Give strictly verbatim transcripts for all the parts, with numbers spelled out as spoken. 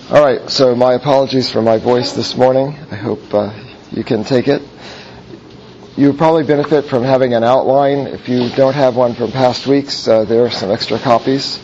All right, so my apologies for my voice this morning. I hope uh, you can take it. You probably benefit from having an outline. If you don't have one from past weeks, uh, there are some extra copies.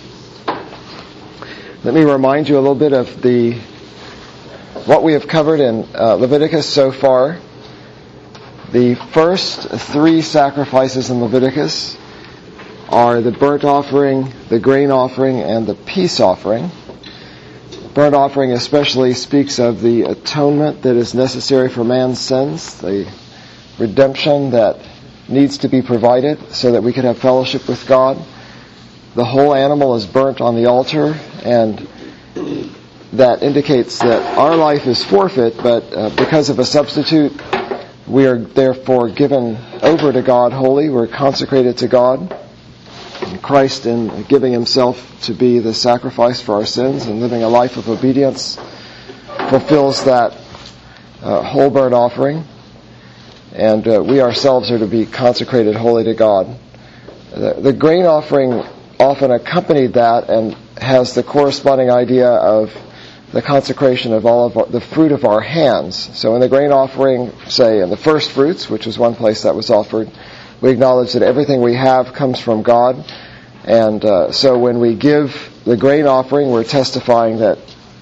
Let me remind you a little bit of the what we have covered in uh, Leviticus so far. The first three sacrifices in Leviticus are the burnt offering, the grain offering, and the peace offering. Burnt offering especially speaks of the atonement that is necessary for man's sins, the redemption that needs to be provided so that we can have fellowship with God. The whole animal is burnt on the altar, and that indicates that our life is forfeit, but uh, because of a substitute, we are therefore given over to God wholly. We're consecrated to God. And Christ, in giving himself to be the sacrifice for our sins and living a life of obedience, fulfills that uh, whole burnt offering. And uh, we ourselves are to be consecrated wholly to God. The, the grain offering often accompanied that and has the corresponding idea of the consecration of all of our, the fruit of our hands. So in the grain offering, say in the first fruits, which was one place that was offered, we acknowledge that everything we have comes from God. And uh, so when we give the grain offering, we're testifying that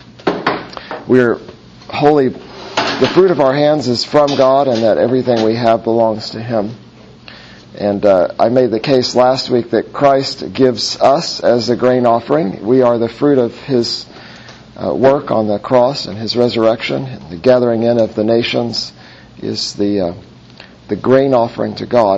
we're wholly, the fruit of our hands is from God, and that everything we have belongs to him. And uh, I made the case last week that Christ gives us as a grain offering. We are the fruit of his uh, work on the cross and his resurrection. The gathering in of the nations is the uh, the grain offering to God.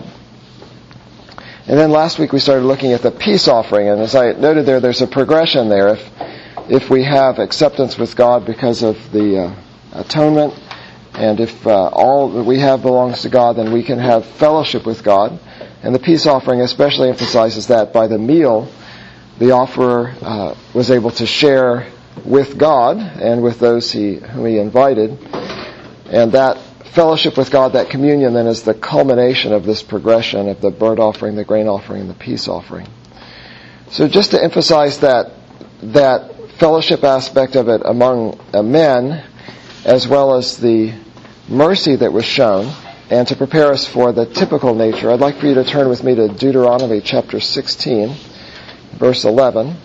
And then last week we started looking at the peace offering, and as I noted there, there's a progression there. If if we have acceptance with God because of the uh, atonement, and if uh, all that we have belongs to God, then we can have fellowship with God. And the peace offering especially emphasizes that by the meal, the offerer uh, was able to share with God and with those he, whom he invited. And that fellowship with God, that communion, then is the culmination of this progression of the burnt offering, the grain offering, and the peace offering. So just to emphasize that that fellowship aspect of it among uh, men, as well as the mercy that was shown, and to prepare us for the typical nature, I'd like for you to turn with me to Deuteronomy chapter sixteen, verse eleven.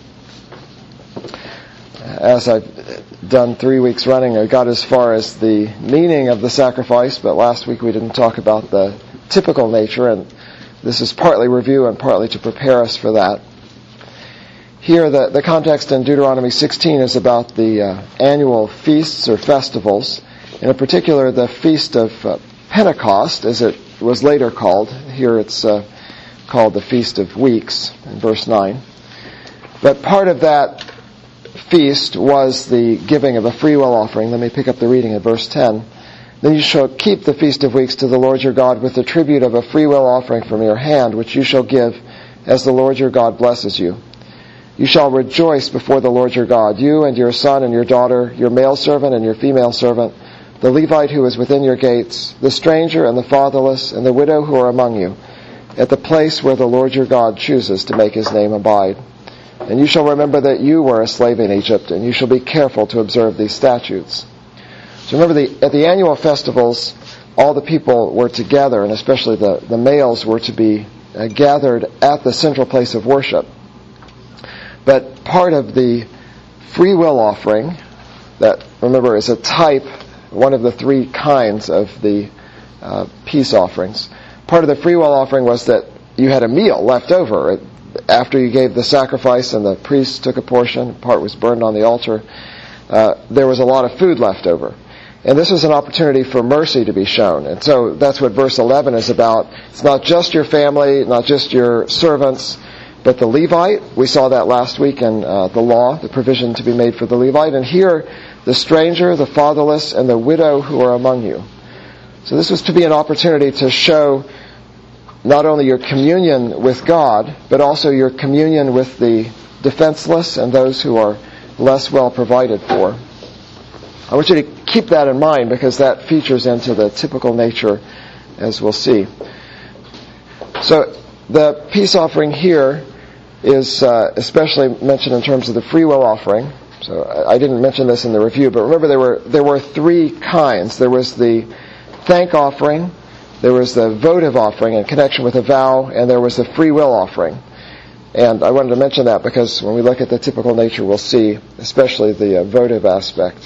As I've done three weeks running, I got as far as the meaning of the sacrifice, but last week we didn't talk about the typical nature, and this is partly review and partly to prepare us for that. Here, the, the context in Deuteronomy sixteen is about the uh, annual feasts or festivals, and in particular the Feast of uh, Pentecost, as it was later called. Here it's uh, called the Feast of Weeks, in verse nine. But part of that feast was the giving of a freewill offering. Let me pick up the reading at verse ten. Then you shall keep the Feast of Weeks to the Lord your God with the tribute of a freewill offering from your hand, which you shall give as the Lord your God blesses you. You shall rejoice before the Lord your God, you and your son and your daughter, your male servant and your female servant, the Levite who is within your gates, the stranger and the fatherless and the widow who are among you, at the place where the Lord your God chooses to make his name abide. And you shall remember that you were a slave in Egypt, and you shall be careful to observe these statutes. So remember, the, at the annual festivals, all the people were together, and especially the, the males were to be uh, gathered at the central place of worship. But part of the free will offering, that, remember, is a type, one of the three kinds of the uh, peace offerings. Part of the free will offering was that you had a meal left over. After you gave the sacrifice and the priest took a portion, part was burned on the altar, uh, there was a lot of food left over. And this was an opportunity for mercy to be shown. And so that's what verse eleven is about. It's not just your family, not just your servants, but the Levite. We saw that last week in uh, the law, the provision to be made for the Levite. And here, the stranger, the fatherless, and the widow who are among you. So this was to be an opportunity to show not only your communion with God, but also your communion with the defenseless and those who are less well provided for. I want you to keep that in mind because that features into the typical nature, as we'll see. So the peace offering here is uh, especially mentioned in terms of the free will offering. So I didn't mention this in the review, but remember there were there were three kinds. There was the thank offering, there was the votive offering in connection with a vow, and there was the free will offering. And I wanted to mention that because when we look at the typical nature, we'll see especially the uh, votive aspect.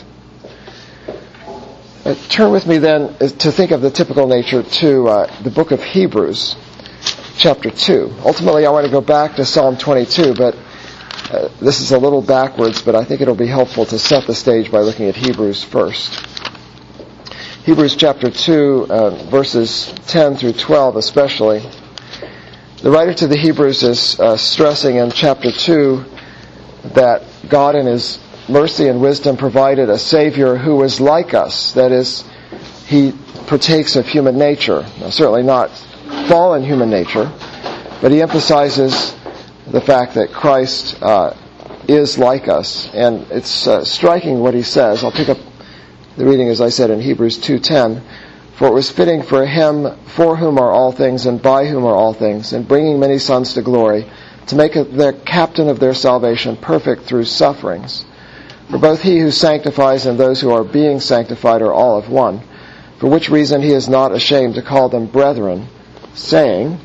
Uh, turn with me then to think of the typical nature to uh, the book of Hebrews, chapter two. Ultimately, I want to go back to Psalm twenty-two, but uh, this is a little backwards, but I think it'll be helpful to set the stage by looking at Hebrews first. Hebrews chapter two, uh, verses ten through twelve especially. The writer to the Hebrews is uh, stressing in chapter two that God in His mercy and wisdom provided a Savior who was like us. That is, He partakes of human nature. Now, certainly not fallen human nature, but He emphasizes the fact that Christ uh, is like us. And it's uh, striking what He says. I'll pick up the reading, as I said, in Hebrews two ten. For it was fitting for Him, for whom are all things, and by whom are all things, and bringing many sons to glory, to make the captain of their salvation perfect through sufferings. For both He who sanctifies and those who are being sanctified are all of one, for which reason He is not ashamed to call them brethren, saying,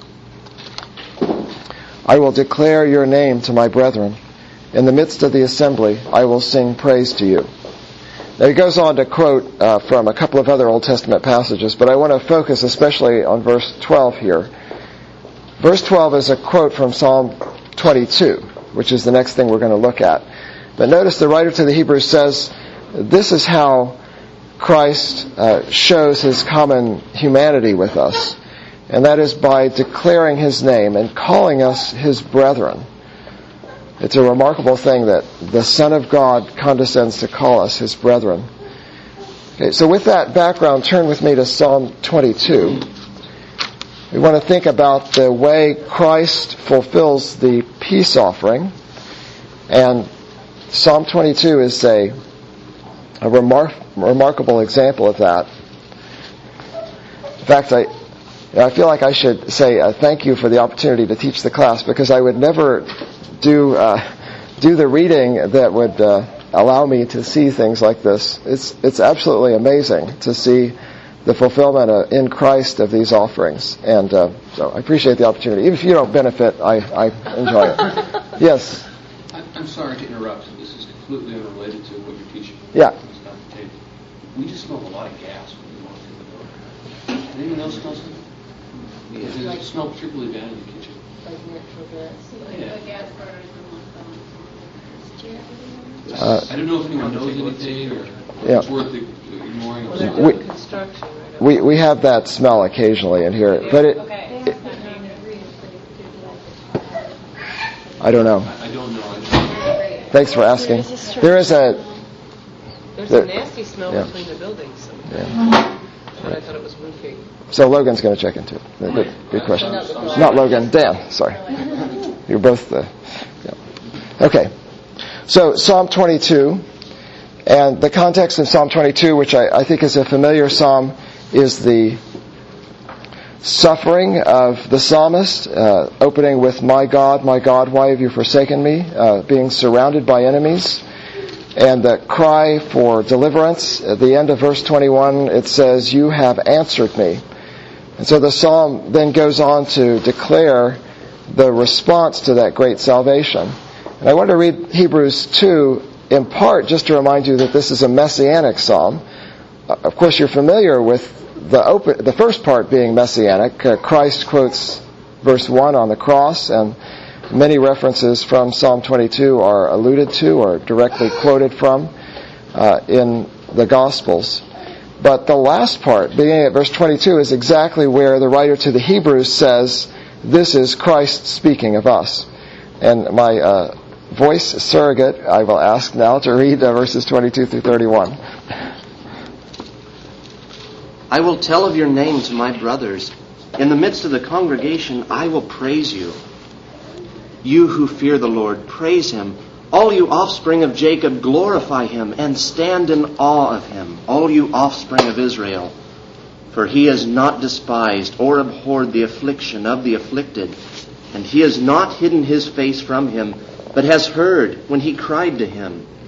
I will declare your name to my brethren. In the midst of the assembly I will sing praise to you. Now he goes on to quote uh, from a couple of other Old Testament passages, but I want to focus especially on verse twelve here. Verse twelve is a quote from Psalm twenty-two, which is the next thing we're going to look at. But notice the writer to the Hebrews says, this is how Christ uh, shows His common humanity with us, and that is by declaring His name and calling us His brethren. It's a remarkable thing that the Son of God condescends to call us His brethren. Okay, so with that background, turn with me to Psalm twenty-two. We want to think about the way Christ fulfills the peace offering. And Psalm twenty-two is a, a remar- remarkable example of that. In fact, I, I feel like I should say uh, thank you for the opportunity to teach the class, because I would never do uh, do the reading that would uh, allow me to see things like this. It's it's absolutely amazing to see the fulfillment uh, in Christ of these offerings, and uh, so I appreciate the opportunity. Even if you don't benefit, I, I enjoy it. Yes. I'm sorry to interrupt. This is completely unrelated to what you're teaching. Yeah. We just smell a lot of gas when we walk through the door. Does anyone else smell something? Does it like, smell particularly bad in the kitchen? Like natural gas. Yeah. Like gas burners and Uh, I don't know if anyone knows anything or yeah. it's worth ignoring. Well, they're We- doing construction, right? we we have that smell occasionally in here, but it, Okay. it I don't know. I don't know. I don't know. Thanks for asking. There is a There's there- a nasty smell yeah. between the buildings. So. yeah. But I thought it was roofing. So Logan's going to check into it. Good, good question. Not Logan, Dan. Sorry, you're both the. Yeah. Okay, so Psalm twenty-two, and the context of Psalm twenty-two, which I, I think is a familiar psalm, is the suffering of the psalmist, uh, opening with "My God, my God, why have you forsaken me?" Uh, being surrounded by enemies. And the cry for deliverance. At the end of verse twenty-one, it says, "You have answered me." And so the psalm then goes on to declare the response to that great salvation. And I want to read Hebrews two in part just to remind you that this is a messianic psalm. Uh, of course, you're familiar with the open, the first part being messianic. Uh, Christ quotes verse one on the cross, and many references from Psalm twenty-two are alluded to or directly quoted from uh, in the Gospels. But the last part, beginning at verse twenty-two, is exactly where the writer to the Hebrews says, this is Christ speaking of us. And my uh, voice surrogate, I will ask now to read uh, verses twenty-two through thirty-one. I will tell of your name to my brothers. In the midst of the congregation, I will praise you. You who fear the Lord, praise Him. All you offspring of Jacob, glorify Him and stand in awe of Him, all you offspring of Israel. For He has not despised or abhorred the affliction of the afflicted, and He has not hidden His face from him, but has heard when he cried to Him.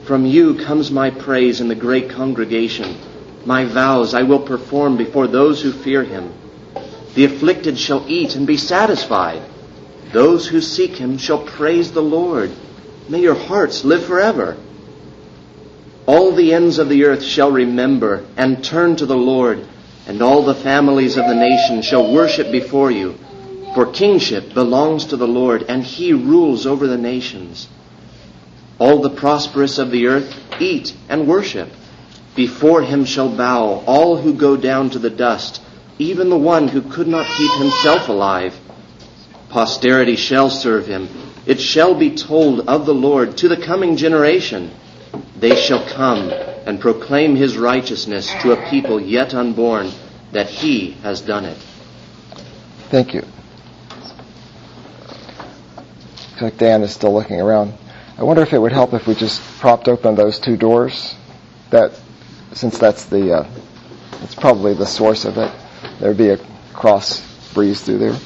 From you comes my praise in the great congregation. My vows I will perform before those who fear him. The afflicted shall eat and be satisfied. Those who seek him shall praise the Lord. May your hearts live forever. All the ends of the earth shall remember and turn to the Lord, and all the families of the nations shall worship before you. For kingship belongs to the Lord, and he rules over the nations. All the prosperous of the earth eat and worship. Before him shall bow all who go down to the dust, even the one who could not keep himself alive. Posterity shall serve him. It shall be told of the Lord to the coming generation. They shall come and proclaim his righteousness to a people yet unborn, that he has done it. Thank you. Looks like Dan is still looking around. I wonder if it would help if we just propped open those two doors. That, since that's the, uh, it's probably the source of it. There would be a cross breeze through there.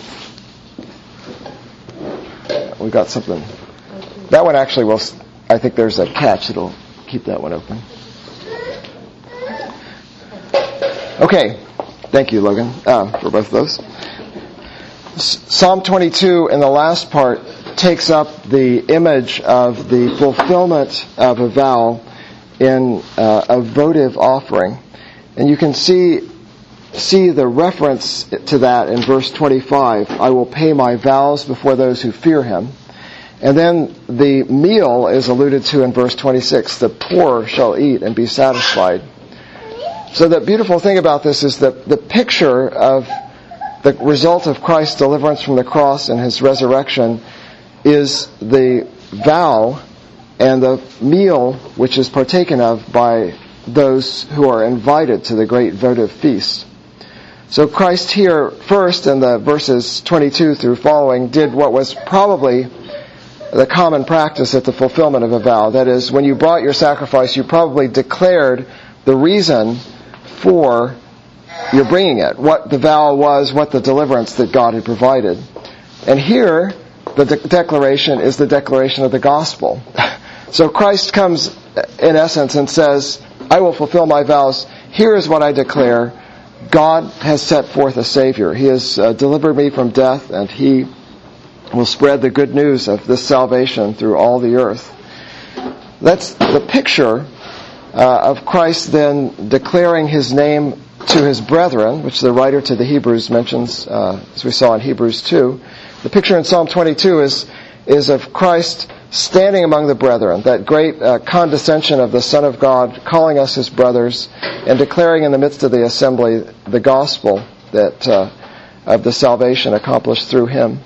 We got something. That one actually will. I think there's a catch. It'll keep that one open. Okay. Thank you, Logan, uh, for both of those. Psalm twenty-two in the last part takes up the image of the fulfillment of a vow in uh, a votive offering. And you can see see the reference to that in verse twenty-five. I will pay my vows before those who fear him. And then the meal is alluded to in verse twenty-six. The poor shall eat and be satisfied. So the beautiful thing about this is that the picture of the result of Christ's deliverance from the cross and his resurrection is the vow and the meal which is partaken of by those who are invited to the great votive feast. So Christ here first in the verses twenty-two through following did what was probably the common practice at the fulfillment of a vow. That is, when you brought your sacrifice, you probably declared the reason for your bringing it, what the vow was, what the deliverance that God had provided. And here, the de- declaration is the declaration of the gospel. So Christ comes in essence and says, I will fulfill my vows. Here is what I declare. God has set forth a Savior. He has uh, delivered me from death, and He will spread the good news of this salvation through all the earth. That's the picture uh, of Christ then declaring His name to His brethren, which the writer to the Hebrews mentions, uh, as we saw in Hebrews two. The picture in Psalm twenty-two is is of Christ standing among the brethren, that great uh, condescension of the Son of God, calling us His brothers, and declaring in the midst of the assembly the gospel that uh, of the salvation accomplished through Him.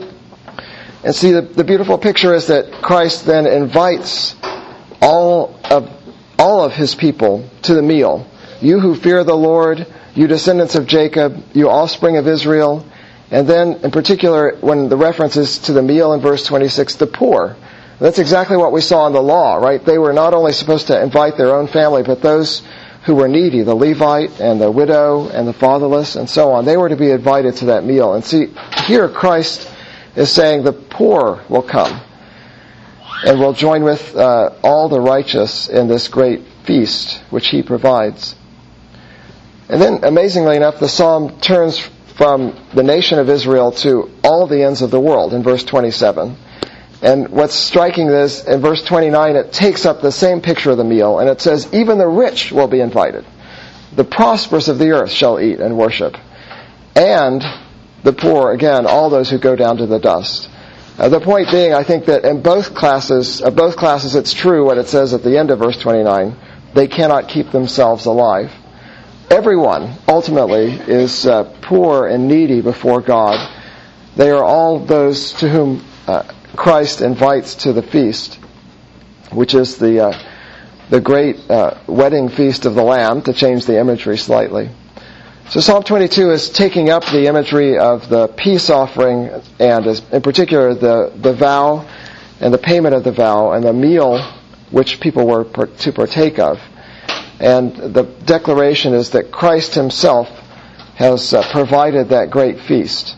And see, the, the beautiful picture is that Christ then invites all of all of His people to the meal. You who fear the Lord, you descendants of Jacob, you offspring of Israel. And then, in particular, when the reference is to the meal in verse twenty-six, the poor. That's exactly what we saw in the law, right? They were not only supposed to invite their own family, but those who were needy, the Levite and the widow and the fatherless and so on. They were to be invited to that meal. And see, here Christ is saying the poor will come and will join with uh, all the righteous in this great feast which He provides. And then, amazingly enough, the psalm turns from the nation of Israel to all the ends of the world in verse twenty-seven. And what's striking is, in verse twenty-nine, it takes up the same picture of the meal, and it says, even the rich will be invited. The prosperous of the earth shall eat and worship. And the poor, again, all those who go down to the dust. Uh, the point being, I think that in both classes, uh, both classes, it's true what it says at the end of verse twenty-nine. They cannot keep themselves alive. Everyone, ultimately, is uh, poor and needy before God. They are all those to whom uh, Christ invites to the feast, which is the uh, the great uh, wedding feast of the Lamb, to change the imagery slightly. So Psalm twenty-two is taking up the imagery of the peace offering, and is, in particular the, the vow and the payment of the vow and the meal which people were per, to partake of. And the declaration is that Christ Himself has uh, provided that great feast.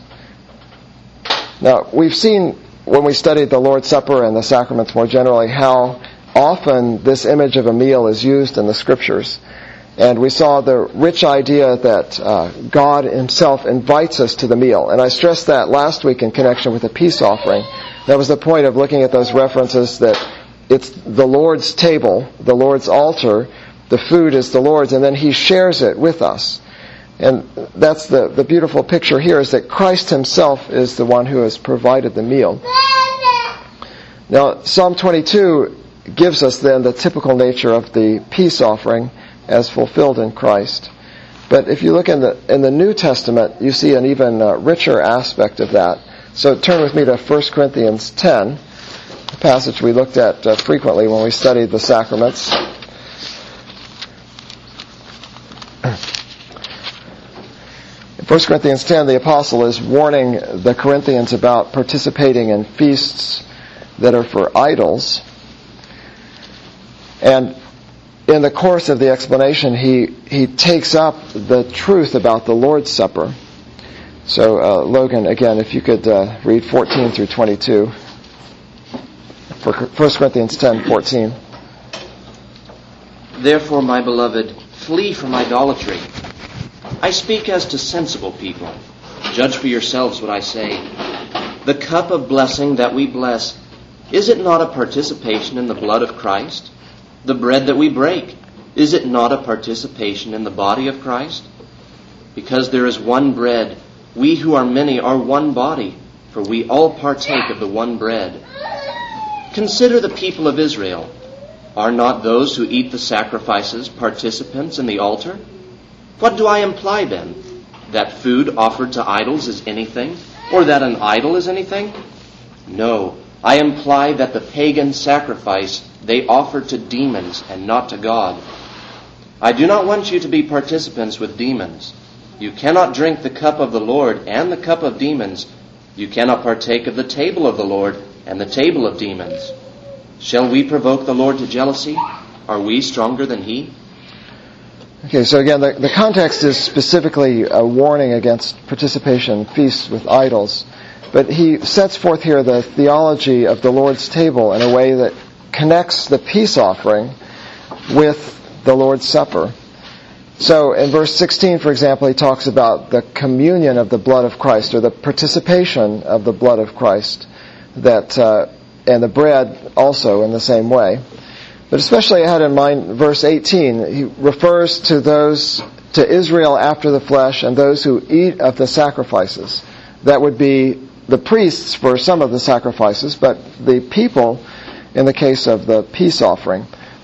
Now, we've seen when we studied the Lord's Supper and the sacraments more generally how often this image of a meal is used in the Scriptures. And we saw the rich idea that uh, God Himself invites us to the meal. And I stressed that last week in connection with the peace offering. That was the point of looking at those references, that it's the Lord's table, the Lord's altar, the food is the Lord's, and then He shares it with us. And that's the, the beautiful picture here, is that Christ Himself is the one who has provided the meal. Now, Psalm twenty-two gives us then the typical nature of the peace offering as fulfilled in Christ. But if you look in the in the New Testament, you see an even uh, richer aspect of that. So turn with me to First Corinthians ten, a passage we looked at uh, frequently when we studied the sacraments. In First Corinthians ten, the apostle is warning the Corinthians about participating in feasts that are for idols. And in the course of the explanation, he, he takes up the truth about the Lord's Supper. So, uh, Logan, again, if you could uh, read fourteen through twenty-two. For First Corinthians ten fourteen. Therefore, my beloved, flee from idolatry. I speak as to sensible people. Judge for yourselves what I say. The cup of blessing that we bless, is it not a participation in the blood of Christ? The bread that we break, is it not a participation in the body of Christ? Because there is one bread, we who are many are one body, for we all partake of the one bread. Consider the people of Israel. Are not those who eat the sacrifices participants in the altar? What do I imply then? That food offered to idols is anything? Or that an idol is anything? No, I imply that the pagan sacrifice they offered to demons and not to God. I do not want you to be participants with demons. You cannot drink the cup of the Lord and the cup of demons. You cannot partake of the table of the Lord and the table of demons. Shall we provoke the Lord to jealousy? Are we stronger than He? Okay, so again, the, the context is specifically a warning against participation in feasts with idols. But he sets forth here the theology of the Lord's table in a way that connects the peace offering with the Lord's Supper. So in verse sixteen, for example, he talks about the communion of the blood of Christ, or the participation of the blood of Christ, that uh, and the bread also in the same way. But especially I had in mind verse eighteen. He refers to those, to Israel after the flesh, and those who eat of the sacrifices. That would be the priests for some of the sacrifices, but the people in the case of the peace offering.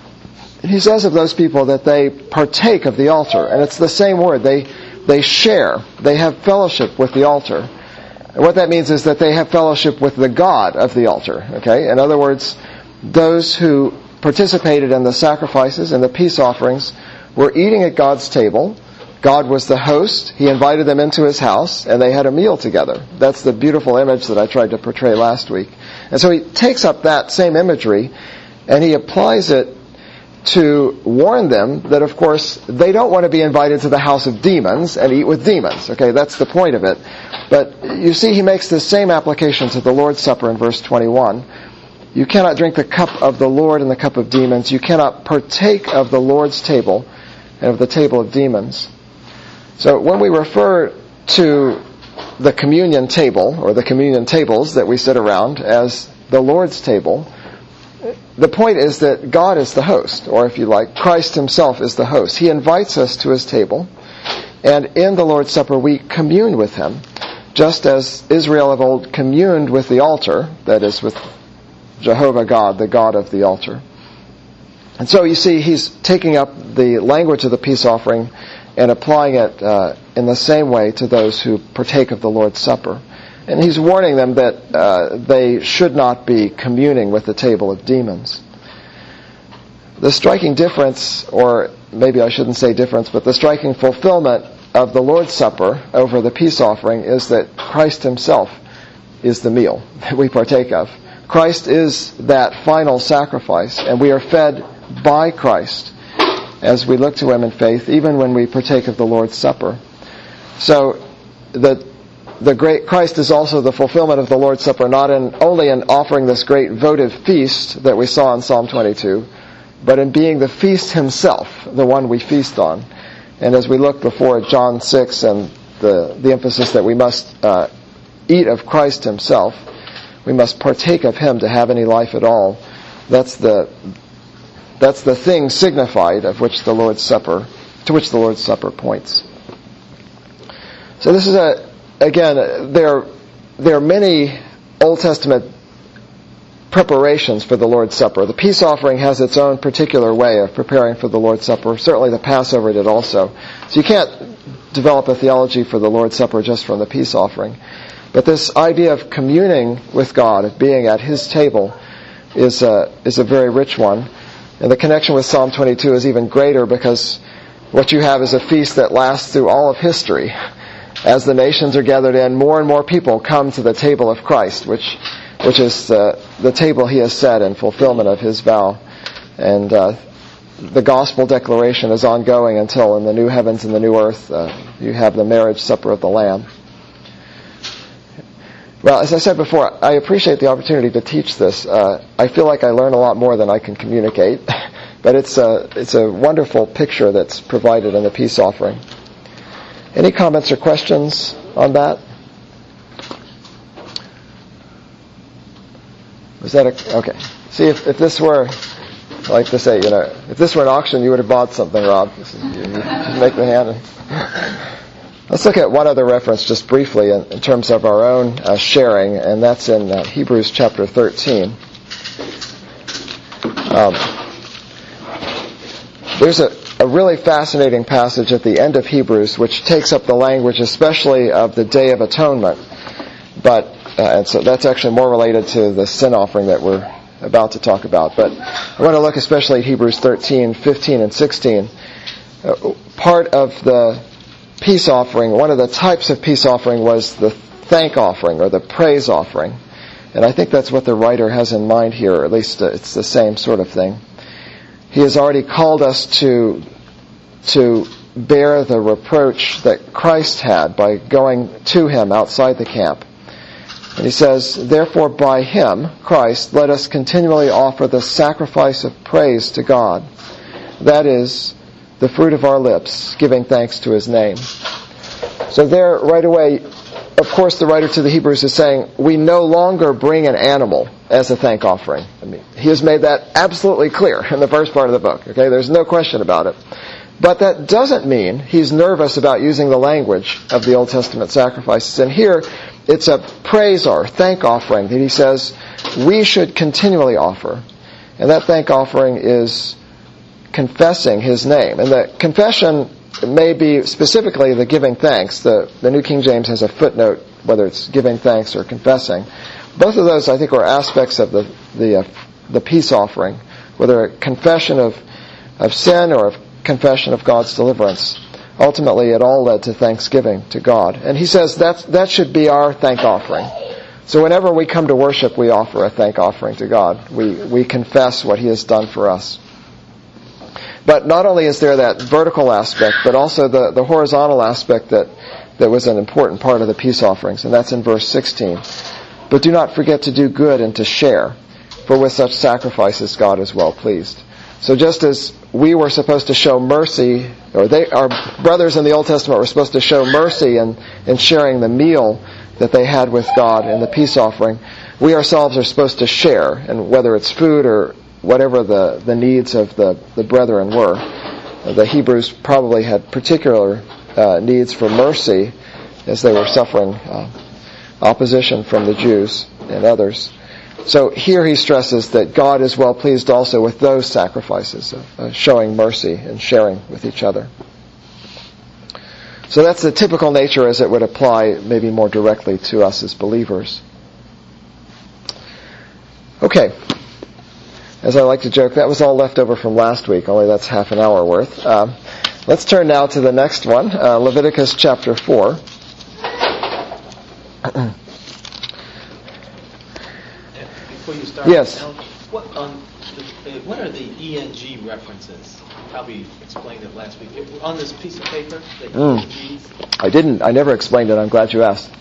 He says of those people that they partake of the altar, and it's the same word. They they share. They have fellowship with the altar. And what that means is that they have fellowship with the God of the altar. Okay? In other words, those who participated in the sacrifices and the peace offerings were eating at God's table. God was the host. He invited them into His house, and they had a meal together. That's the beautiful image that I tried to portray last week. And so he takes up that same imagery, and he applies it to warn them that, of course, they don't want to be invited to the house of demons and eat with demons. Okay, that's the point of it. But you see, he makes the same application to the Lord's Supper in verse twenty-one. You cannot drink the cup of the Lord and the cup of demons. You cannot partake of the Lord's table and of the table of demons. So when we refer to the communion table, or the communion tables that we sit around, as the Lord's table, the point is that God is the host, or if you like, Christ Himself is the host. He invites us to His table, and in the Lord's Supper we commune with Him, just as Israel of old communed with the altar, that is, with Jehovah God, the God of the altar. And so you see, he's taking up the language of the peace offering and applying it uh, in the same way to those who partake of the Lord's Supper. And he's warning them that uh, they should not be communing with the table of demons. The striking difference, or maybe I shouldn't say difference, but the striking fulfillment of the Lord's Supper over the peace offering is that Christ Himself is the meal that we partake of. Christ is that final sacrifice, and we are fed by Christ as we look to Him in faith, even when we partake of the Lord's Supper. So the the great Christ is also the fulfillment of the Lord's Supper, not in only in offering this great votive feast that we saw in Psalm twenty-two, but in being the feast himself, the one we feast on. And as we look before at John six and the, the emphasis that we must uh, eat of Christ himself, we must partake of him to have any life at all. That's the that's the thing signified of which the Lord's Supper, to which the Lord's Supper points. So this is a again there there are many Old Testament preparations for the Lord's Supper. The peace offering has its own particular way of preparing for the Lord's Supper. Certainly the Passover did also. So you can't develop a theology for the Lord's Supper just from the peace offering. But this idea of communing with God, of being at his table, is a, is a very rich one. And the connection with Psalm twenty-two is even greater because what you have is a feast that lasts through all of history. As the nations are gathered in, more and more people come to the table of Christ, which which is uh, the table he has set in fulfillment of his vow. And uh, the gospel declaration is ongoing until in the new heavens and the new earth uh, you have the marriage supper of the Lamb. Well, as I said before, I appreciate the opportunity to teach this. Uh, I feel like I learn a lot more than I can communicate, but it's a, it's a wonderful picture that's provided in the peace offering. Any comments or questions on that? Was that a, okay. See, if, if this were, I like to say, you know, if this were an auction, you would have bought something, Rob. This is, you, you make the hand. And, let's look at one other reference just briefly in, in terms of our own uh, sharing, and that's in uh, Hebrews chapter thirteen. Um, there's a, a really fascinating passage at the end of Hebrews which takes up the language especially of the Day of Atonement, but Uh, and so that's actually more related to the sin offering that we're about to talk about. But I want to look especially at Hebrews thirteen, fifteen, and sixteen. Uh, part of the peace offering, one of the types of peace offering was the thank offering or the praise offering. And I think that's what the writer has in mind here, or at least uh, it's the same sort of thing. He has already called us to to bear the reproach that Christ had by going to him outside the camp. And he says, therefore by him, Christ, let us continually offer the sacrifice of praise to God. That is, the fruit of our lips, giving thanks to his name. So there, right away, of course the writer to the Hebrews is saying, we no longer bring an animal as a thank offering. I mean, he has made that absolutely clear in the first part of the book. Okay, there's no question about it. But that doesn't mean he's nervous about using the language of the Old Testament sacrifices. And here, it's a praise or thank offering that he says we should continually offer. And that thank offering is confessing his name. And the confession may be specifically the giving thanks. The, the New King James has a footnote, whether it's giving thanks or confessing. Both of those, I think, are aspects of the the, uh, the peace offering, whether a confession of, of sin or of confession of God's deliverance. Ultimately, it all led to thanksgiving to God. And he says that's, that should be our thank offering. So whenever we come to worship, we offer a thank offering to God. We, we confess what he has done for us. But not only is there that vertical aspect, but also the, the horizontal aspect that, that was an important part of the peace offerings. And that's in verse sixteen. But do not forget to do good and to share, for with such sacrifices God is well pleased. So just as we were supposed to show mercy, or they, our brothers in the Old Testament were supposed to show mercy in, in sharing the meal that they had with God in the peace offering, we ourselves are supposed to share, and whether it's food or whatever the, the needs of the, the brethren were. The Hebrews probably had particular uh, needs for mercy as they were suffering uh, opposition from the Jews and others. So here he stresses that God is well pleased also with those sacrifices of uh, showing mercy and sharing with each other. So that's the typical nature as it would apply maybe more directly to us as believers. Okay. As I like to joke, that was all left over from last week, only that's half an hour worth. Uh, let's turn now to the next one, uh, Leviticus chapter four. Before you start, yes. Now, what, um, the, uh, what are the E N G references? Probably explained it last week. On this piece of paper, the Mm. E N Gs. I didn't. I never explained it. I'm glad you asked.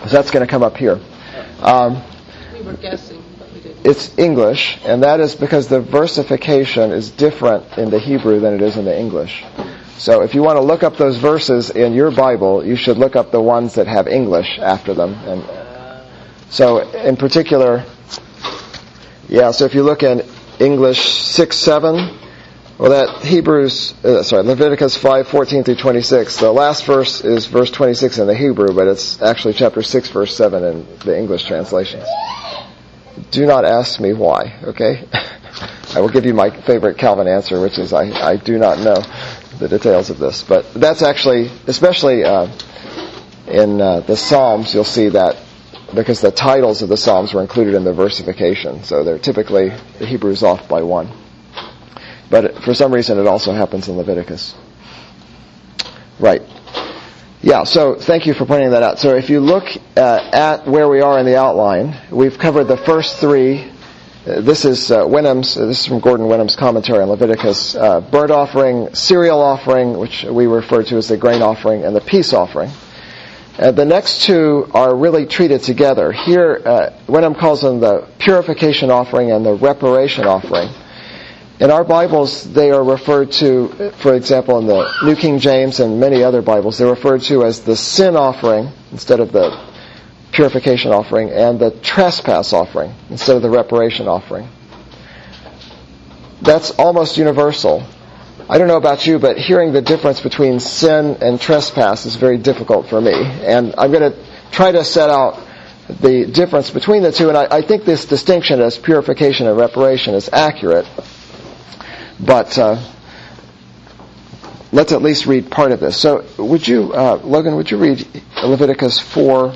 So that's going to come up here. Um, We were guessing, but we didn't. it's English, and that is because the versification is different in the Hebrew than it is in the English. So if you want to look up those verses in your Bible, you should look up the ones that have English after them. And so in particular, yeah, so if you look in English six seven, well, that Hebrews, uh, sorry, Leviticus five fourteen through twenty-six. The last verse is verse twenty-six in the Hebrew, but it's actually chapter six, verse seven in the English translations. Do not ask me why, okay? I will give you my favorite Calvin answer, which is I, I do not know the details of this. But that's actually, especially uh, in uh, the Psalms, you'll see that because the titles of the Psalms were included in the versification. So they're typically, the Hebrew's off by one. But for some reason it also happens in Leviticus. Right. Yeah, so thank you for pointing that out. So if you look uh, at where we are in the outline, we've covered the first three. Uh, this is uh, Wenham's, uh, this is from Gordon Wenham's commentary on Leviticus. Uh, burnt offering, cereal offering, which we refer to as the grain offering, and the peace offering. Uh, the next two are really treated together. Here, uh, Wenham calls them the purification offering and the reparation offering. In our Bibles, they are referred to, for example, in the New King James and many other Bibles, they're referred to as the sin offering instead of the purification offering, and the trespass offering instead of the reparation offering. That's almost universal. I don't know about you, but hearing the difference between sin and trespass is very difficult for me. And I'm going to try to set out the difference between the two, and I, I think this distinction as purification and reparation is accurate. But uh, let's at least read part of this. So would you, uh, Logan, would you read Leviticus four,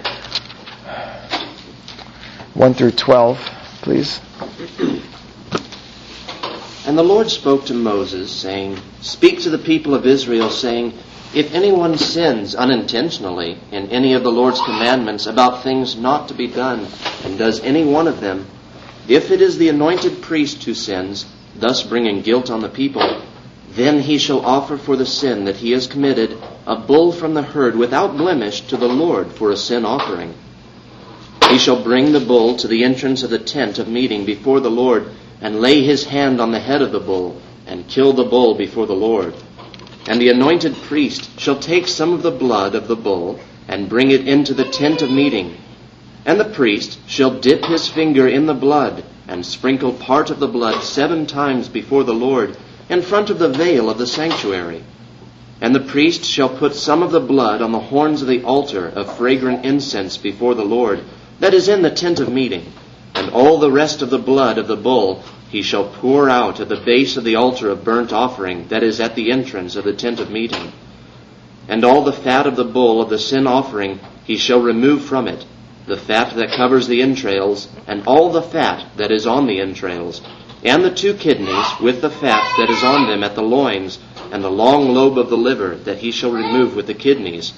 one through twelve, please? And the Lord spoke to Moses, saying, Speak to the people of Israel, saying, If anyone sins unintentionally in any of the Lord's commandments about things not to be done, and does any one of them, if it is the anointed priest who sins, thus bringing guilt on the people, then he shall offer for the sin that he has committed a bull from the herd without blemish to the Lord for a sin offering. He shall bring the bull to the entrance of the tent of meeting before the Lord, and lay his hand on the head of the bull, and kill the bull before the Lord. And the anointed priest shall take some of the blood of the bull, and bring it into the tent of meeting. And the priest shall dip his finger in the blood, and sprinkle part of the blood seven times before the Lord, in front of the veil of the sanctuary. And the priest shall put some of the blood on the horns of the altar of fragrant incense before the Lord, that is in the tent of meeting. And all the rest of the blood of the bull he shall pour out at the base of the altar of burnt offering, that is at the entrance of the tent of meeting. And all the fat of the bull of the sin offering he shall remove from it, the fat that covers the entrails, and all the fat that is on the entrails, and the two kidneys with the fat that is on them at the loins, and the long lobe of the liver that he shall remove with the kidneys.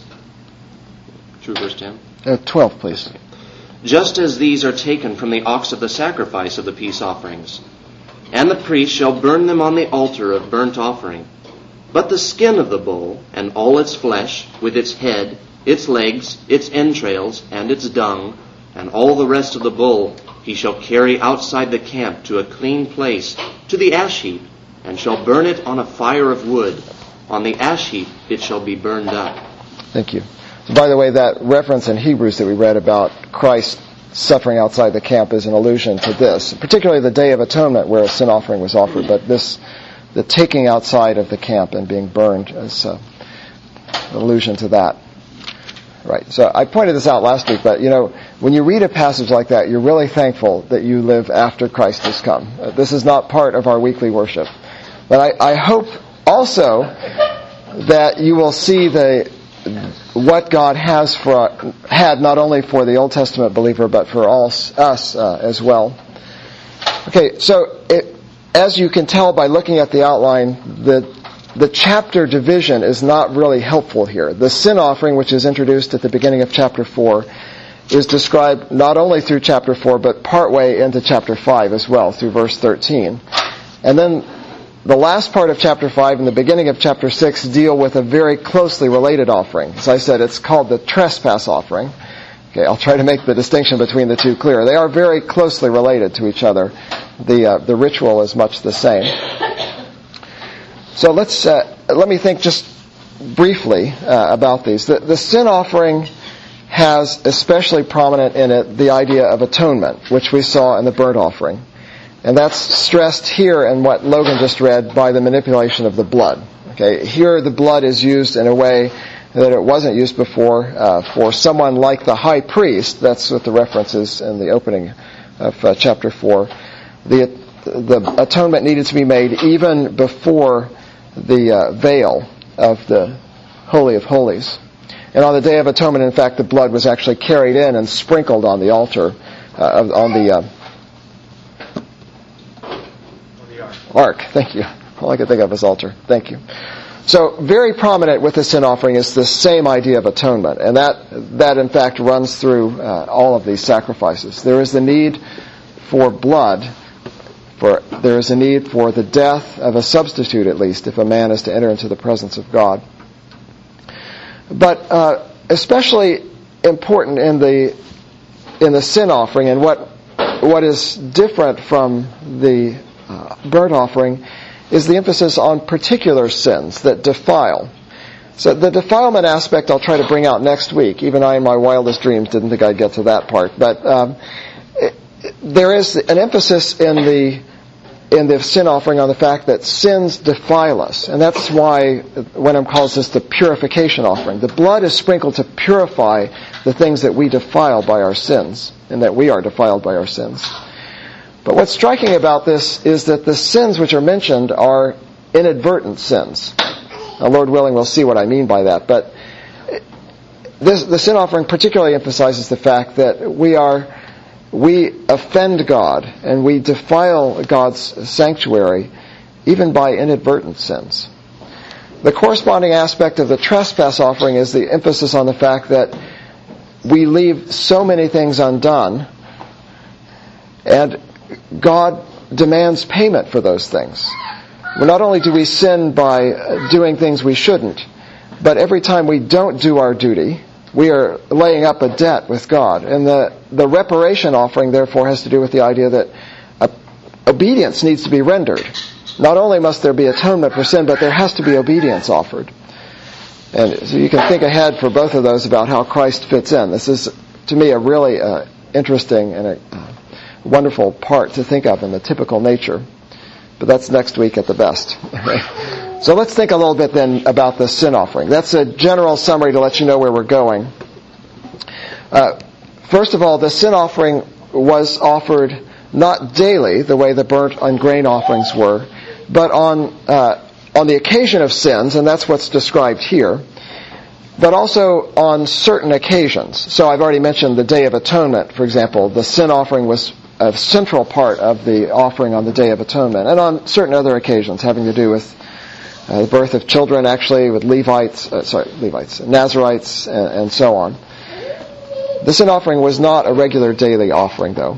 True, verse ten? Uh, twelve, please. Just as these are taken from the ox of the sacrifice of the peace offerings. And the priest shall burn them on the altar of burnt offering. But the skin of the bull, and all its flesh, with its head, its legs, its entrails, and its dung, and all the rest of the bull, he shall carry outside the camp to a clean place, to the ash heap, and shall burn it on a fire of wood. On the ash heap it shall be burned up. Thank you. So by the way, that reference in Hebrews that we read about Christ suffering outside the camp is an allusion to this, particularly the Day of Atonement where a sin offering was offered, but this, the taking outside of the camp and being burned is uh, an allusion to that. Right. So I pointed this out last week, but you know, when you read a passage like that, you're really thankful that you live after Christ has come. Uh, this is not part of our weekly worship. But I, I hope also that you will see the what God has for had not only for the Old Testament believer, but for all us uh, as well. Okay, so it, as you can tell by looking at the outline, the The chapter division is not really helpful here. The sin offering, which is introduced at the beginning of chapter four, is described not only through chapter four, but partway into chapter five as well, through verse thirteen. And then the last part of chapter five and the beginning of chapter six deal with a very closely related offering. As I said, it's called the trespass offering. Okay, I'll try to make the distinction between the two clear. They are very closely related to each other. The uh, the ritual is much the same. So let's uh, let me think just briefly uh, about these. The, the sin offering has especially prominent in it the idea of atonement, which we saw in the burnt offering. And that's stressed here in what Logan just read by the manipulation of the blood. Okay, here the blood is used in a way that it wasn't used before uh, for someone like the high priest. That's what the reference is in the opening of uh, chapter four. The the atonement needed to be made even before the uh, veil of the Holy of Holies. And on the Day of Atonement, in fact, the blood was actually carried in and sprinkled on the altar, uh, on the, uh, the ark. ark. Thank you. All I could think of is altar. Thank you. So very prominent with the sin offering is the same idea of atonement. And that, that in fact, runs through uh, all of these sacrifices. There is the need for blood. For there is a need for the death of a substitute, at least, if a man is to enter into the presence of God. But uh, especially important in the in the sin offering, and what what is different from the uh, burnt offering, is the emphasis on particular sins that defile. So the defilement aspect I'll try to bring out next week. Even I, in my wildest dreams, didn't think I'd get to that part. But um, it, it, there is an emphasis in the in the sin offering on the fact that sins defile us. And that's why Wenham calls this the purification offering. The blood is sprinkled to purify the things that we defile by our sins, and that we are defiled by our sins. But what's striking about this is that the sins which are mentioned are inadvertent sins. Now, Lord willing, we'll see what I mean by that. But this, the sin offering particularly emphasizes the fact that we are We offend God and we defile God's sanctuary even by inadvertent sins. The corresponding aspect of the trespass offering is the emphasis on the fact that we leave so many things undone, and God demands payment for those things. Well, not only do we sin by doing things we shouldn't, but every time we don't do our duty, we are laying up a debt with God. And the, the reparation offering, therefore, has to do with the idea that uh, obedience needs to be rendered. Not only must there be atonement for sin, but there has to be obedience offered. And so you can think ahead for both of those about how Christ fits in. This is, to me, a really uh, interesting and a uh, wonderful part to think of in the typical nature. But that's next week at the best. So let's think a little bit then about the sin offering. That's a general summary to let you know where we're going. Uh, first of all, the sin offering was offered not daily, the way the burnt and grain offerings were, but on uh, on the occasion of sins, and that's what's described here, but also on certain occasions. So I've already mentioned the Day of Atonement, for example. The sin offering was a central part of the offering on the Day of Atonement, and on certain other occasions having to do with Uh, the birth of children, actually, with Levites, uh, sorry, Levites, Nazarites, and, and so on. The sin offering was not a regular daily offering, though.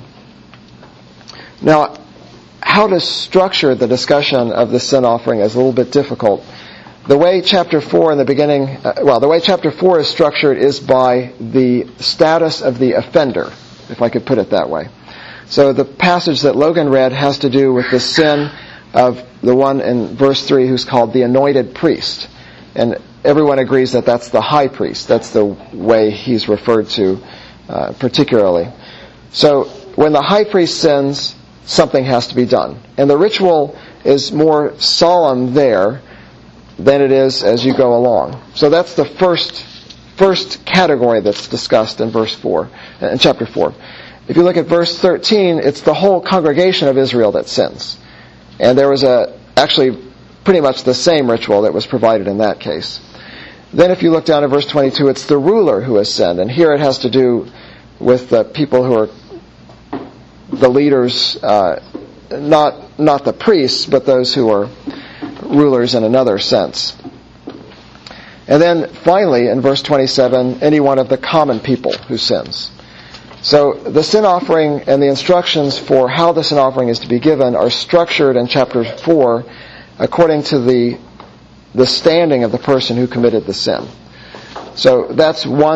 Now, how to structure the discussion of the sin offering is a little bit difficult. The way chapter four in the beginning, uh, well, the way chapter four is structured is by the status of the offender, if I could put it that way. So the passage that Logan read has to do with the sin of the one in verse three who's called the anointed priest. And everyone agrees that that's the high priest. That's the way he's referred to uh, particularly. So when the high priest sins, something has to be done. And the ritual is more solemn there than it is as you go along. So that's the first first category that's discussed in verse four, in chapter four. If you look at verse thirteen, it's the whole congregation of Israel that sins. And there was a actually pretty much the same ritual that was provided in that case. Then if you look down at verse twenty-two, it's the ruler who has sinned. And here it has to do with the people who are the leaders, uh, not not the priests, but those who are rulers in another sense. And then finally, in verse twenty-seven, any one of the common people who sins. So the sin offering and the instructions for how the sin offering is to be given are structured in chapter four according to the the standing of the person who committed the sin. So that's one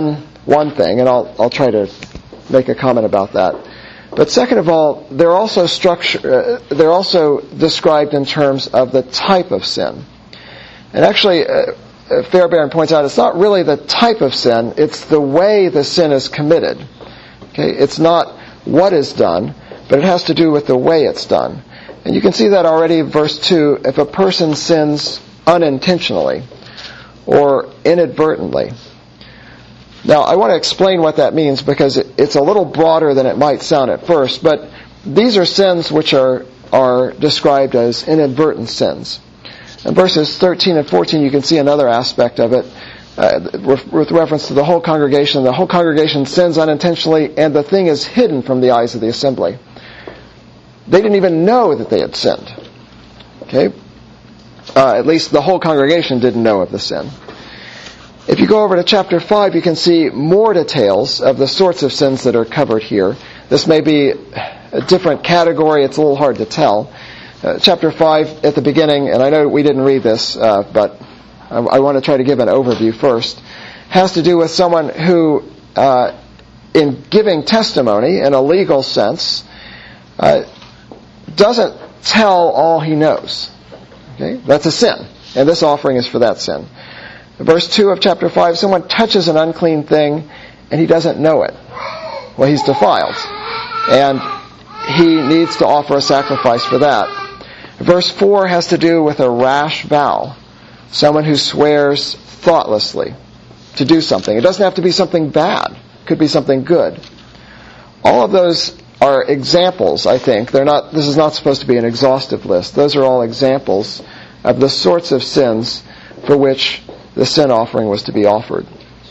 one thing, and I'll I'll try to make a comment about that. But second of all, they're also structure, uh, they're also described in terms of the type of sin. And actually, uh, Fairbairn points out it's not really the type of sin, it's the way the sin is committed. Okay, it's not what is done, but it has to do with the way it's done. And you can see that already in verse two, if a person sins unintentionally or inadvertently. Now, I want to explain what that means because it's a little broader than it might sound at first, but these are sins which are, are described as inadvertent sins. In verses thirteen and fourteen, you can see another aspect of it uh, with reference to the whole congregation. The whole congregation sins unintentionally, and the thing is hidden from the eyes of the assembly. They didn't even know that they had sinned. Okay? Uh, at least the whole congregation didn't know of the sin. If you go over to chapter five, you can see more details of the sorts of sins that are covered here. This may be a different category. It's a little hard to tell. Uh, chapter five, at the beginning, and I know we didn't read this, uh, but I, I want to try to give an overview first, has to do with someone who, uh, in giving testimony in a legal sense, uh, doesn't tell all he knows. Okay? That's a sin, and this offering is for that sin. Verse two of chapter five, someone touches an unclean thing and he doesn't know it. Well, he's defiled. And he needs to offer a sacrifice for that. Verse four has to do with a rash vow. Someone who swears thoughtlessly to do something. It doesn't have to be something bad. It could be something good. All of those are examples, I think. They're not. This is not supposed to be an exhaustive list. Those are all examples of the sorts of sins for which the sin offering was to be offered.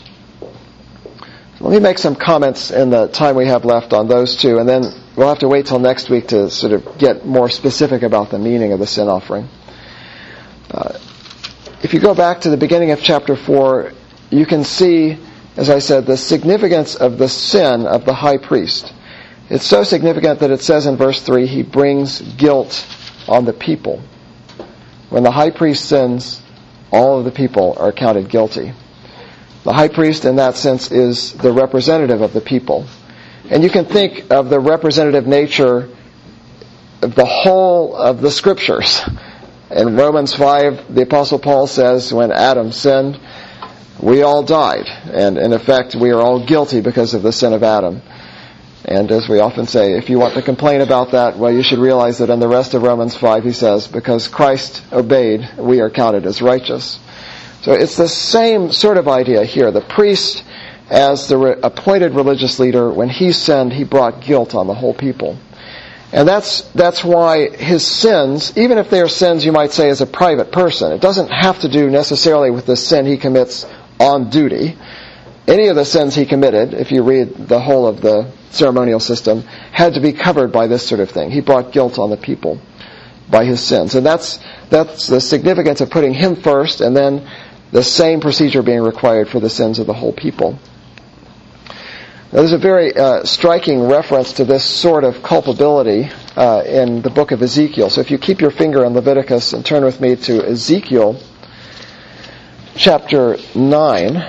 Let me make some comments in the time we have left on those two, and then we'll have to wait till next week to sort of get more specific about the meaning of the sin offering. Uh, if you go back to the beginning of chapter four, you can see, as I said, the significance of the sin of the high priest. It's so significant that it says in verse three, he brings guilt on the people. When the high priest sins, all of the people are counted guilty. The high priest, in that sense, is the representative of the people. And you can think of the representative nature of the whole of the Scriptures. In Romans five, the Apostle Paul says, when Adam sinned, we all died. And in effect, we are all guilty because of the sin of Adam. And as we often say, if you want to complain about that, well, you should realize that in the rest of Romans five, he says, because Christ obeyed, we are counted as righteous. So it's the same sort of idea here. The priest, as the re- appointed religious leader, when he sinned, he brought guilt on the whole people. And that's that's why his sins, even if they are sins you might say as a private person, it doesn't have to do necessarily with the sin he commits on duty. Any of the sins he committed, if you read the whole of the ceremonial system, had to be covered by this sort of thing. He brought guilt on the people by his sins. And that's that's the significance of putting him first, and then the same procedure being required for the sins of the whole people. Now, there's a very uh, striking reference to this sort of culpability uh, in the book of Ezekiel. So if you keep your finger on Leviticus and turn with me to Ezekiel chapter nine.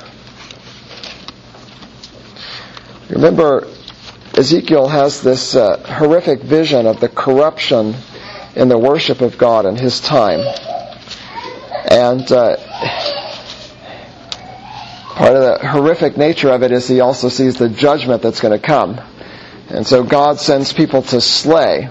Remember, Ezekiel has this uh, horrific vision of the corruption in the worship of God in his time. And uh, part of the horrific nature of it is he also sees the judgment that's going to come. And so God sends people to slay.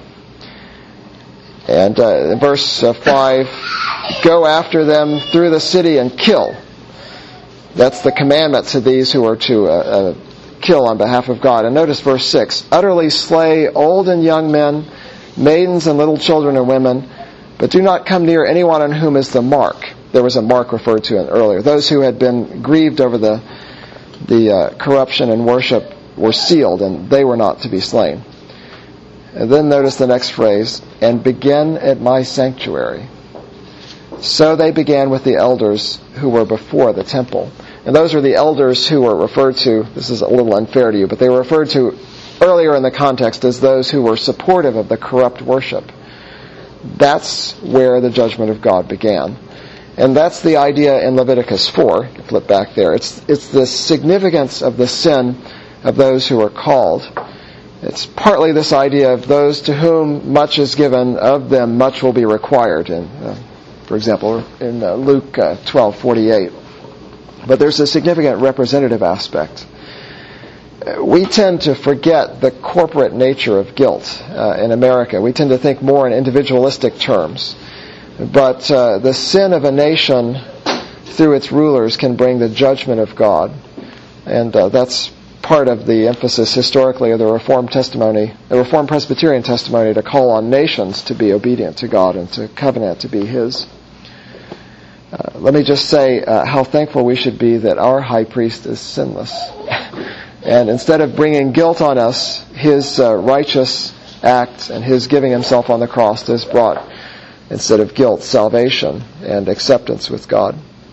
And uh, in verse uh, five, go after them through the city and kill. That's the commandment to these who are to uh, uh, kill on behalf of God. And notice verse six, utterly slay old and young men, maidens and little children and women, but do not come near anyone on whom is the mark. There was a mark referred to earlier. Those who had been grieved over the the uh, corruption in worship were sealed, and they were not to be slain. And then notice the next phrase, and begin at my sanctuary. So they began with the elders who were before the temple. And those are the elders who were referred to, this is a little unfair to you, but they were referred to earlier in the context as those who were supportive of the corrupt worship. That's where the judgment of God began. And that's the idea in Leviticus four. Flip back there. It's, it's the significance of the sin of those who are called. It's partly this idea of those to whom much is given, of them much will be required. In, uh, for example, in uh, Luke uh, twelve forty-eight. But there's a significant representative aspect. We tend to forget the corporate nature of guilt uh, in America. We tend to think more in individualistic terms. But uh, the sin of a nation through its rulers can bring the judgment of God. And uh, that's part of the emphasis historically of the Reformed testimony, the Reformed Presbyterian testimony, to call on nations to be obedient to God and to covenant to be His. Uh, let me just say uh, how thankful we should be that our high priest is sinless. And instead of bringing guilt on us, His uh, righteous act and His giving Himself on the cross has brought, instead of guilt, salvation and acceptance with God.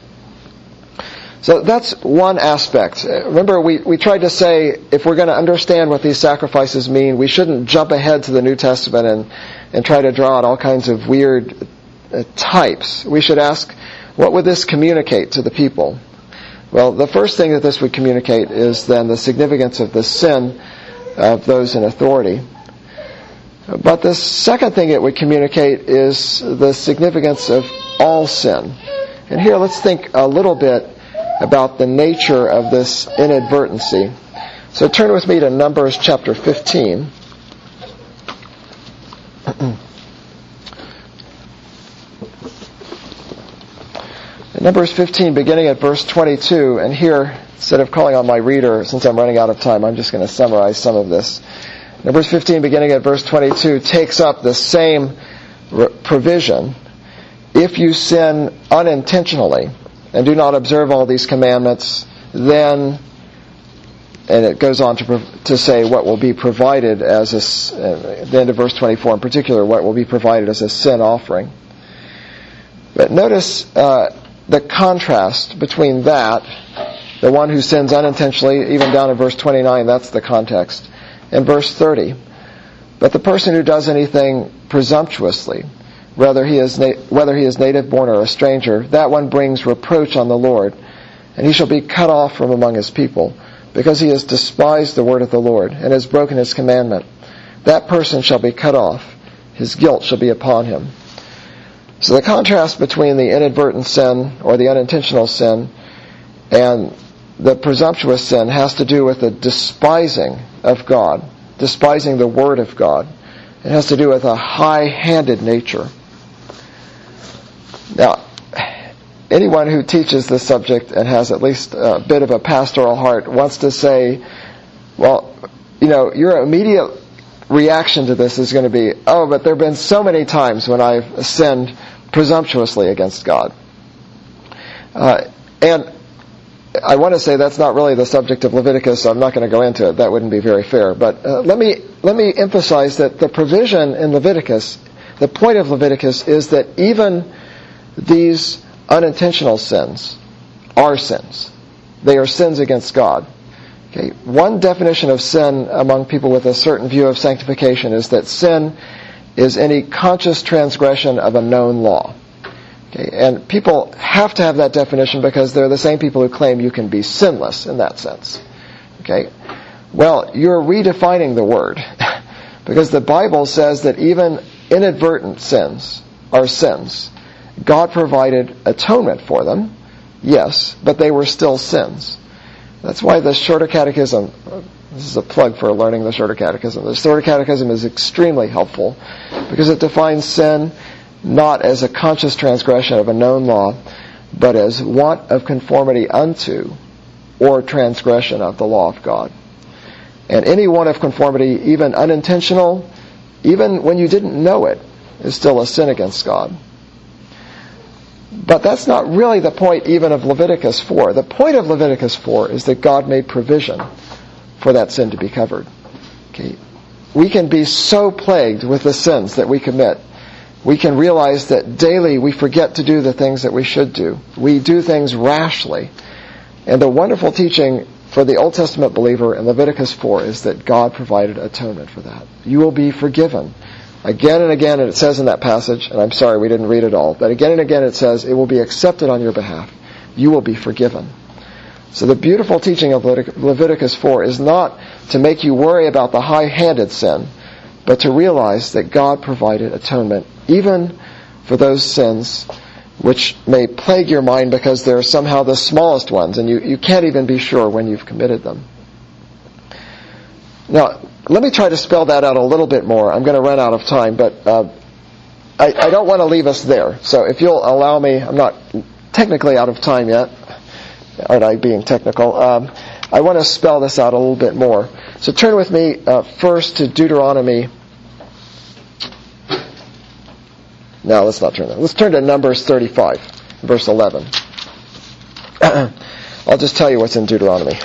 So that's one aspect. Remember, we, we tried to say, if we're going to understand what these sacrifices mean, we shouldn't jump ahead to the New Testament and, and try to draw out all kinds of weird uh, types. We should ask, what would this communicate to the people? Well, the first thing that this would communicate is then the significance of the sin of those in authority. But the second thing it would communicate is the significance of all sin. And here let's think a little bit about the nature of this inadvertency. So turn with me to Numbers chapter fifteen. Numbers fifteen, beginning at verse twenty-two, and here, instead of calling on my reader, since I'm running out of time, I'm just going to summarize some of this. Numbers fifteen, beginning at verse twenty-two, takes up the same provision. If you sin unintentionally and do not observe all these commandments, then, and it goes on to to say what will be provided as a, at the end of verse twenty-four in particular, what will be provided as a sin offering. But notice uh, the contrast between that, the one who sins unintentionally, even down in verse twenty-nine, that's the context, and verse thirty. But the person who does anything presumptuously, whether he is na- whether he is native born or a stranger, that one brings reproach on the Lord, and he shall be cut off from among his people, because he has despised the word of the Lord, and has broken his commandment. That person shall be cut off. His guilt shall be upon him. So the contrast between the inadvertent sin, or the unintentional sin, and the presumptuous sin has to do with the despising of God, despising the word of God. It has to do with a high-handed nature. Now, anyone who teaches this subject and has at least a bit of a pastoral heart wants to say, well, you know, your immediate reaction to this is going to be, oh, but there have been so many times when I've sinned presumptuously against God. Uh, and I want to say that's not really the subject of Leviticus, so I'm not going to go into it. That wouldn't be very fair. But uh, let me let me emphasize that the provision in Leviticus, the point of Leviticus, is that even these unintentional sins are sins. They are sins against God. Okay. One definition of sin among people with a certain view of sanctification is that sin is any conscious transgression of a known law. Okay. And people have to have that definition because they're the same people who claim you can be sinless in that sense. Okay. Well, you're redefining the word because the Bible says that even inadvertent sins are sins. God provided atonement for them, yes, but they were still sins. That's why the Shorter Catechism, this is a plug for learning the Shorter Catechism, the Shorter Catechism is extremely helpful because it defines sin not as a conscious transgression of a known law, but as want of conformity unto or transgression of the law of God. And any want of conformity, even unintentional, even when you didn't know it, is still a sin against God. But that's not really the point even of Leviticus four. The point of Leviticus four is that God made provision for that sin to be covered. Okay. We can be so plagued with the sins that we commit. We can realize that daily we forget to do the things that we should do. We do things rashly. And the wonderful teaching for the Old Testament believer in Leviticus four is that God provided atonement for that. You will be forgiven Again and again, and it says in that passage, and I'm sorry we didn't read it all, but again and again it says, it will be accepted on your behalf. You will be forgiven. So the beautiful teaching of Leviticus four is not to make you worry about the high-handed sin, but to realize that God provided atonement, even for those sins which may plague your mind because they're somehow the smallest ones, and you, you can't even be sure when you've committed them. Now, let me try to spell that out a little bit more. I'm going to run out of time, but uh, I, I don't want to leave us there. So if you'll allow me, I'm not technically out of time yet. Aren't I being technical? Um, I want to spell this out a little bit more. So turn with me uh, first to Deuteronomy. No, let's not turn there. Let's turn to Numbers thirty-five, verse eleven. I'll just tell you what's in Deuteronomy.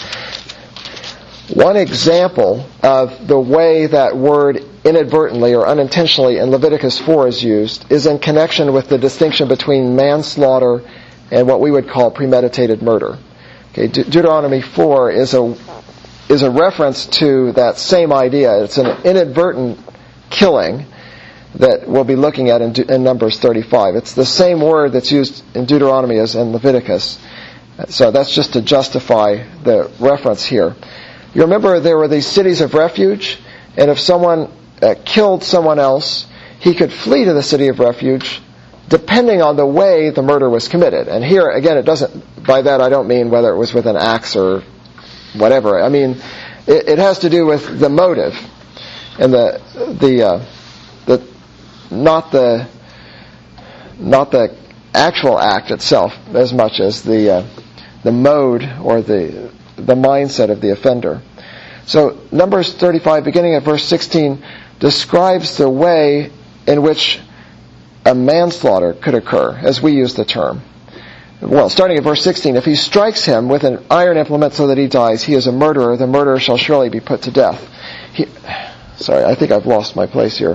One example of the way that word inadvertently or unintentionally in Leviticus four is used is in connection with the distinction between manslaughter and what we would call premeditated murder. Okay, De- Deuteronomy four is a is a reference to that same idea. It's an inadvertent killing that we'll be looking at in, De- in Numbers thirty-five. It's the same word that's used in Deuteronomy as in Leviticus. So that's just to justify the reference here. You remember there were these cities of refuge, and if someone uh, killed someone else, he could flee to the city of refuge depending on the way the murder was committed. And here, again, it doesn't, by that I don't mean whether it was with an axe or whatever. I mean, it, it has to do with the motive and the, the, uh, the, not the, not the actual act itself as much as the, uh, the mode or the, the mindset of the offender. So Numbers thirty-five, beginning at verse sixteen, describes the way in which a manslaughter could occur, as we use the term. Well, starting at verse sixteen, if he strikes him with an iron implement so that he dies, he is a murderer. The murderer shall surely be put to death. He, sorry, I think I've lost my place here.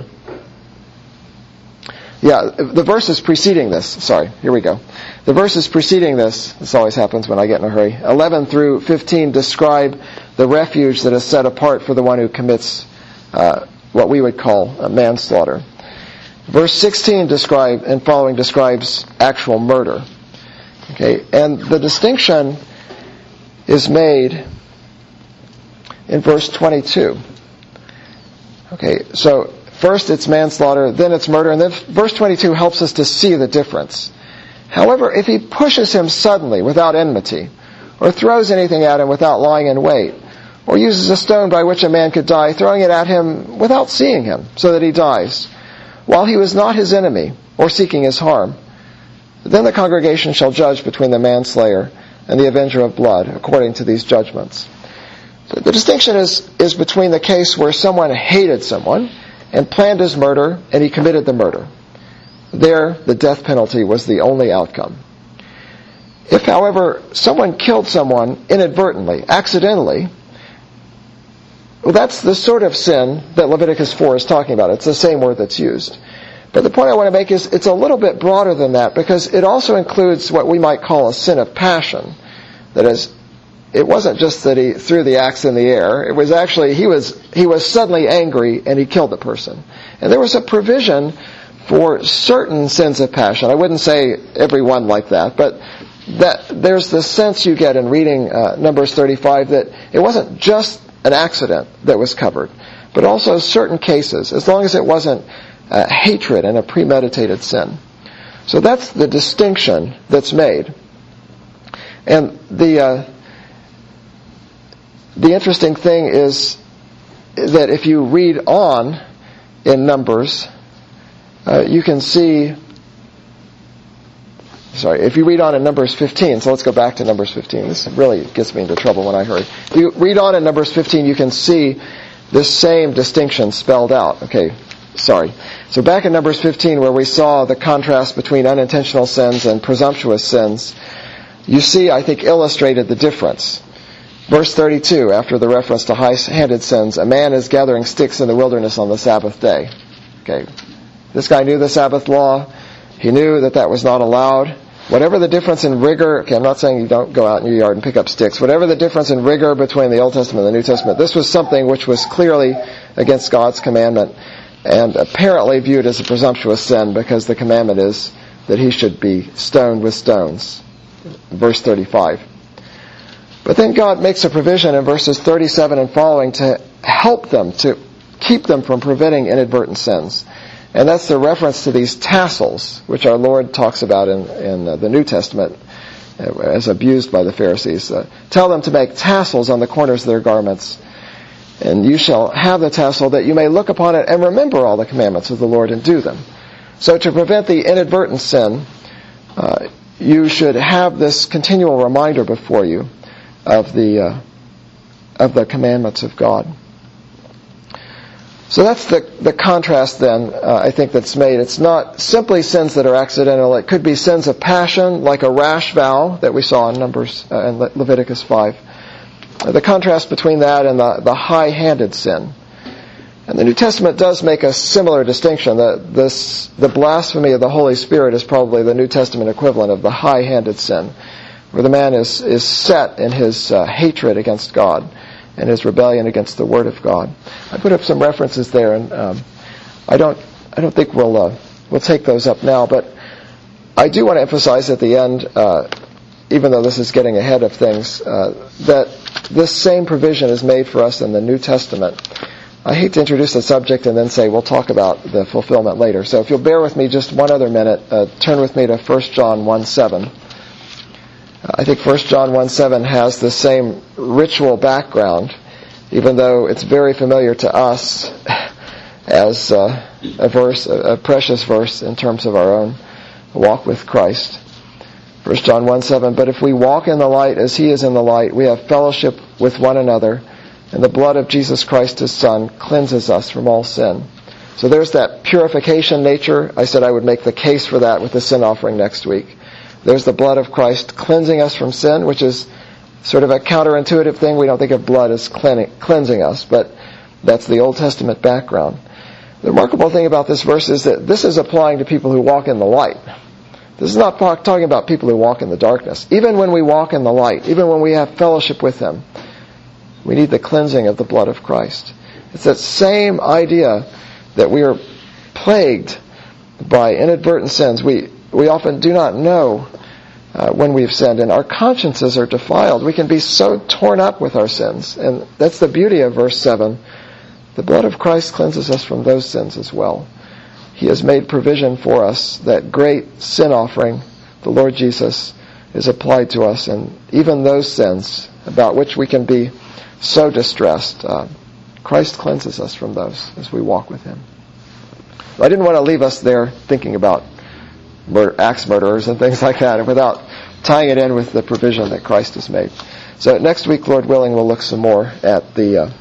Yeah, the verses preceding this, sorry, here we go. The verses preceding this, this always happens when I get in a hurry, eleven through fifteen describe the refuge that is set apart for the one who commits uh, what we would call a manslaughter. Verse sixteen describe and following describes actual murder. Okay, and the distinction is made in verse twenty-two. Okay, so first it's manslaughter, then it's murder, and then verse twenty-two helps us to see the difference. However, if he pushes him suddenly without enmity, or throws anything at him without lying in wait, or uses a stone by which a man could die, throwing it at him without seeing him, so that he dies, while he was not his enemy, or seeking his harm, then the congregation shall judge between the manslayer and the avenger of blood, according to these judgments. So the distinction is, is between the case where someone hated someone and planned his murder, and he committed the murder. There, the death penalty was the only outcome. If, however, someone killed someone inadvertently, accidentally, well, that's the sort of sin that Leviticus four is talking about. It's the same word that's used. But the point I want to make is it's a little bit broader than that, because it also includes what we might call a sin of passion. That is, it wasn't just that he threw the axe in the air. It was actually, he was he was suddenly angry and he killed the person. And there was a provision for certain sins of passion. I wouldn't say every one like that, but that there's the sense you get in reading uh, Numbers thirty-five that it wasn't just an accident that was covered, but also certain cases, as long as it wasn't uh, hatred and a premeditated sin. So that's the distinction that's made. And the uh, the interesting thing is that if you read on in Numbers, uh, you can see, sorry, if you read on in Numbers fifteen, so let's go back to Numbers fifteen. This really gets me into trouble when I hurry. If you read on in Numbers fifteen, you can see this same distinction spelled out. Okay, sorry. So back in Numbers fifteen, where we saw the contrast between unintentional sins and presumptuous sins, you see, I think, illustrated the difference. Verse thirty-two, after the reference to high-handed sins, a man is gathering sticks in the wilderness on the Sabbath day. Okay, this guy knew the Sabbath law. He knew that that was not allowed. Whatever the difference in rigor, okay, I'm not saying you don't go out in your yard and pick up sticks. Whatever the difference in rigor between the Old Testament and the New Testament, this was something which was clearly against God's commandment. and apparently viewed as a presumptuous sin because the commandment is that he should be stoned with stones. Verse thirty-five. But then God makes a provision in verses thirty-seven and following to help them, to keep them from preventing inadvertent sins. And that's the reference to these tassels, which our Lord talks about in, in uh, the New Testament as abused by the Pharisees. Uh, Tell them to make tassels on the corners of their garments, and you shall have the tassel that you may look upon it and remember all the commandments of the Lord and do them. So to prevent the inadvertent sin, uh, you should have this continual reminder before you of the uh, of the commandments of God. So that's the, the contrast then, uh, I think, that's made. It's not simply sins that are accidental. It could be sins of passion, like a rash vow that we saw in Numbers uh, in Le- Leviticus five. Uh, the contrast between that and the, the high-handed sin. And the New Testament does make a similar distinction. That this, the blasphemy of the Holy Spirit is probably the New Testament equivalent of the high-handed sin, where the man is, is set in his uh, hatred against God and his rebellion against the Word of God. I put up some references there, and um, I don't I don't think we'll uh, we'll take those up now, but I do want to emphasize at the end, uh, even though this is getting ahead of things, uh, that this same provision is made for us in the New Testament. I hate to introduce the subject and then say we'll talk about the fulfillment later. So if you'll bear with me just one other minute, uh, turn with me to First John one seven. I think First John one seven has the same ritual background, even though it's very familiar to us as uh, a verse, a precious verse in terms of our own walk with Christ. First John one seven, but if we walk in the light as he is in the light, we have fellowship with one another, and the blood of Jesus Christ his Son cleanses us from all sin. So there's that purification nature. I said I would make the case for that with the sin offering next week. There's the blood of Christ cleansing us from sin, which is sort of a counterintuitive thing. We don't think of blood as cleansing us, but that's the Old Testament background. The remarkable thing about this verse is that this is applying to people who walk in the light. This is not talking about people who walk in the darkness. Even when we walk in the light, even when we have fellowship with him, we need the cleansing of the blood of Christ. It's that same idea that we are plagued by inadvertent sins. We we often do not know uh, when we've sinned, and our consciences are defiled. We can be so torn up with our sins, and that's the beauty of verse seven. The blood of Christ cleanses us from those sins as well. He has made provision for us. That great sin offering, the Lord Jesus, is applied to us, and even those sins about which we can be so distressed, uh, Christ cleanses us from those as we walk with him. I didn't want to leave us there thinking about murder, axe murderers and things like that, and without tying it in with the provision that Christ has made. So next week, Lord willing, we'll look some more at the uh,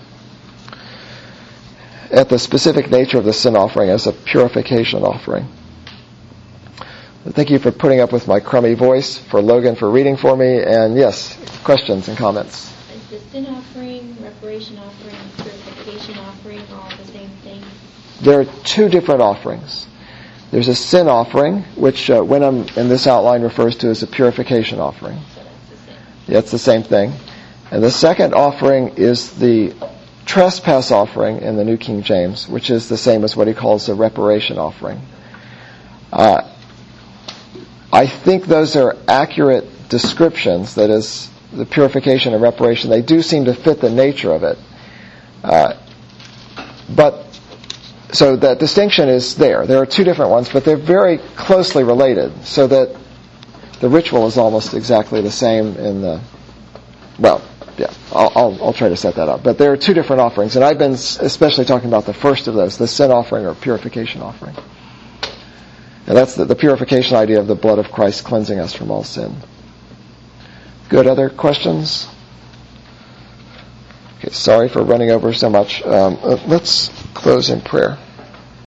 at the specific nature of the sin offering as a purification offering. Thank you for putting up with my crummy voice, for Logan for reading for me, and yes, questions and comments. Is the sin offering, reparation offering, purification offering all the same thing? There are two different offerings. There's a sin offering, which uh, Wenham in this outline refers to as a purification offering. So that's the same. Yeah, it's the same thing. And the second offering is the trespass offering in the New King James, which is the same as what he calls the reparation offering. Uh, I think those are accurate descriptions, that is, the purification and reparation. They do seem to fit the nature of it. Uh, but So that distinction is there. There are two different ones, but they're very closely related, so that the ritual is almost exactly the same in the, well, yeah, I'll, I'll, I'll try to set that up. But there are two different offerings, and I've been especially talking about the first of those, the sin offering or purification offering. And that's the, the purification idea of the blood of Christ cleansing us from all sin. Good. Other questions? Okay, sorry for running over so much. Um, let's close in prayer.